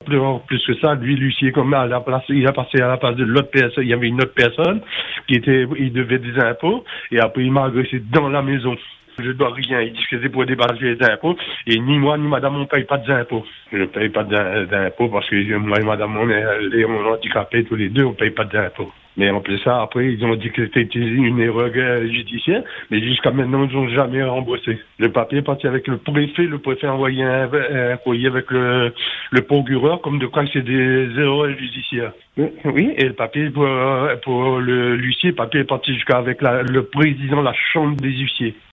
plus que ça, lui, l'huissier, comme à la place, il a passé à la place de l'autre personne. Il y avait une autre personne il devait des impôts, et après il m'a agressé dans la maison. Je dois rien. Il dit que c'est pour débarrasser les impôts. Et ni moi, ni madame, on paye pas d'impôts. Je paye pas d'impôts parce que moi et madame, on est handicapés tous les deux, on paye pas d'impôts. Mais en plus ça, après, ils ont dit que c'était une erreur judiciaire, mais jusqu'à maintenant, ils n'ont jamais remboursé. Le papier est parti avec le préfet a envoyé un courrier avec le procureur, comme de quoi c'est des erreurs judiciaires. Oui, et le papier pour l'huissier, le papier est parti jusqu'à avec le président de la chambre des huissiers.